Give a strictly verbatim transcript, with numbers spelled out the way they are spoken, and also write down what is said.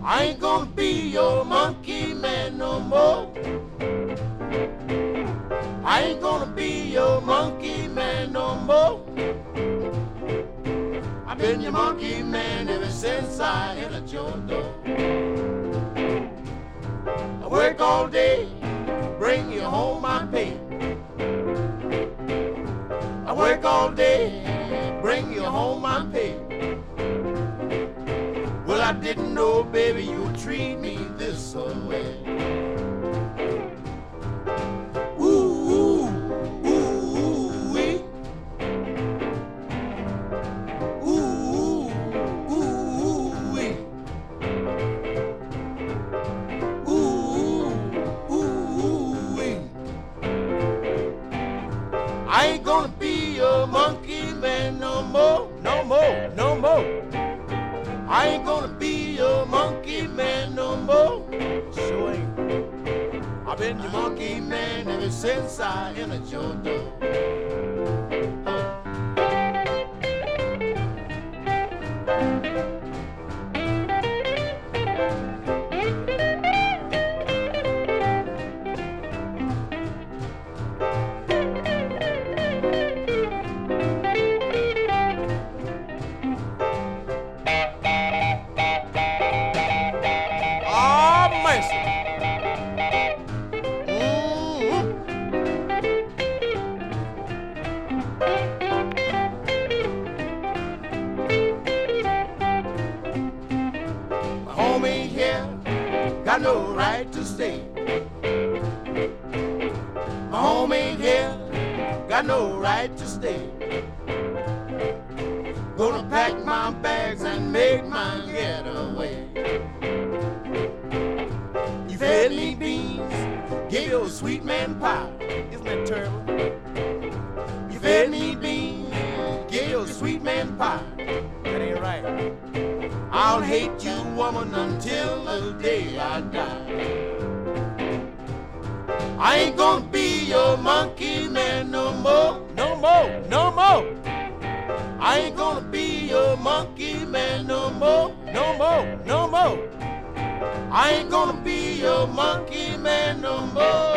I ain't gonna be your monkey man no more. I ain't gonna be your monkey man no more. I've been your monkey man ever since I entered your door. I work all day, bring you home my pay. I work all day, bring you home my pay. Well, I didn't know, baby, you would treat me this way. Ooh, ooh, ooh, wee. Ooh, ooh, wee. Ooh, ooh, wee. I ain't gonna be your monkey man no more, no more, no more. I ain't gonna be your monkey man no more. Sure ain't. I've been your monkey man ever since I entered your door. Got no right to stay. My home ain't here, got no right to stay. Gonna pack my bags and make my getaway. You fed me beans, gave you a sweet man pie. Isn't that terrible? You fed me beans, gave you a sweet man pie. That ain't right. I'll hate you, woman, until the day I die. I ain't gonna be your monkey man no more, no more, no more. I ain't gonna be your monkey man no more, no more, no more. I ain't gonna be your monkey man no more.